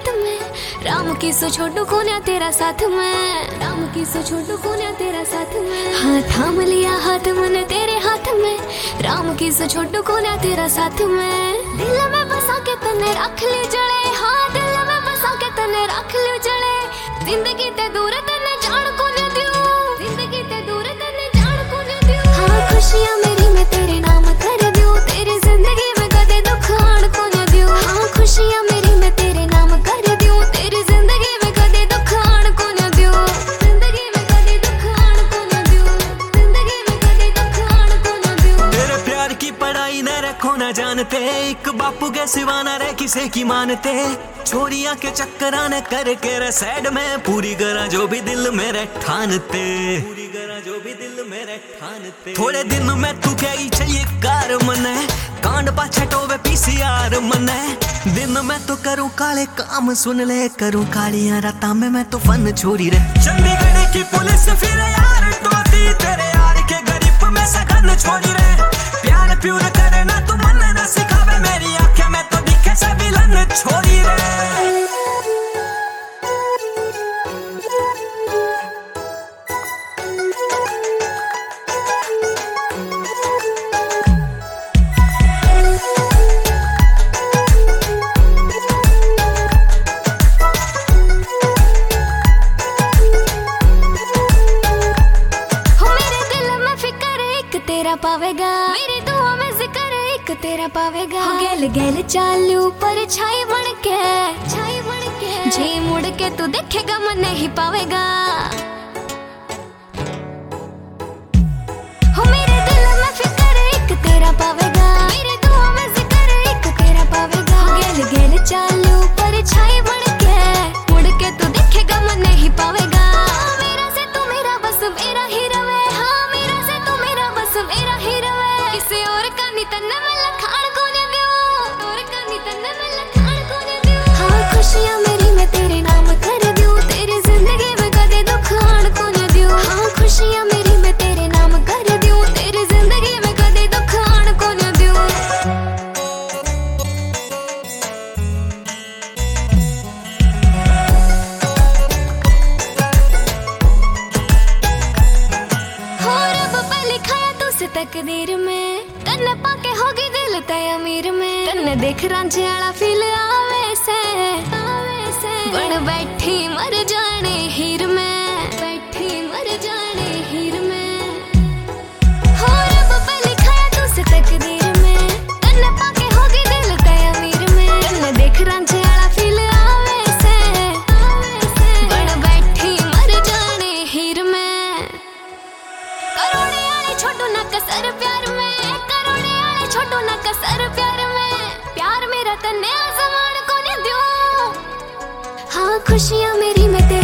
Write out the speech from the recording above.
में। राम की सो छोटू कोन्या तेरा साथ में, राम की सो छोटू कोन्या तेरा साथ में। हाँ थाम लिया हाथ मैंने तेरे हाथ में, राम की सो छोटू कोन्या तेरा साथ में। दिल में बसा के तने रख ली जड़े, हाँ दिल में बसा के तने रख ली जड़े। जिंदगी ते दूर तने जान को न दियो, जिंदगी ते दूर तने जान को न दियो। हाँ खुशियां मेरी मैं तेरे नाम कर दियो, तेरी जिंदगी में कदे दुख आन को न दियो। हाँ खुशियां मेरी मैं तेरे नाम कर दियो, तेरी जिंदगी में कदे दुख आन को न दियो। जिंदगी में कदे दुख आन को न दियो, जिंदगी में कदे दुख आन को न दियो। तेरे प्यार की पढ़ाई न रखो न जानते, एक बापू के सिवा न रह किसे की मानते। छोरियां के चक्करा न करके रे सैड में, पूरी करा जो भी दिल मेरे ठानते, पूरी करा जो भी दिल मेरे ठानते। थोड़े दिन में तू गई चाहिए कार मने, कांड पाछे टोवे पीसीआर मने। दिन में तो करूं काले काम सुन ले, करूं कालियां रातां में मैं तो फन छोरी रे। चंडीगढ़ की पुलिस फिर यार टोती, तेरे यार के गरीब में सगन छोरी रे। प्यार प्यूर करे ना तू मन न सिखावे, मेरी आंखें में तो दिखे से विलन छोरी रे। तेरा पावेगा मेरी दुआ में जिक्र एक तेरा पावेगा। गैल गैल चालू पर छाई बन के जी मुड़ के तू देखेगा मन नहीं पावेगा। हो मेरे दिल में फिक्र एक तेरा पावेगा, मेरी दुआ में जिक्र एक तेरा पावेगा। गैल गैल चालू पर छाई बन के मुड़ के तू देखेगा मन नहीं पावेगा। मेरा से तू मेरा बस मेरा ही रवे, हाँ मेरा से तू मेरा बस मेरा ही रवे। किसी और का नी तन्ने में लखान को न दियो, और का नी तन्ने में लखान को न दियो। हाँ खुशियां मेरी मैं तेरे नाम कर दियो, तेरी जिंदगी में कदे दुख आन को न दियो। हाँ खुशियां मेरी मैं तेरे नाम कर दियो, तेरी जिंदगी में कदे दुख आन को न दियो। तकदीर में तन्ने पाके होगी दिल तय अमीर में। तन्ने देख रांझे आला फील आवे से बन बैठी मर जाने हीर में, बैठी मर जाने हीर में। हो रब पे लिखाया तुझसे तकदीर में, तन्ने पाके होगी दिल तय अमीर में। तन्ने देख रांझे आला फील आवे से बन बैठी मर जाने हीर में। करोड़े छोटू ना कसर प्यार में, करोड़े आले छोटू ना कसर प्यार में। प्यार मेरा तन्ने आसमान को न दियो। हाँ खुशियां मेरी मैं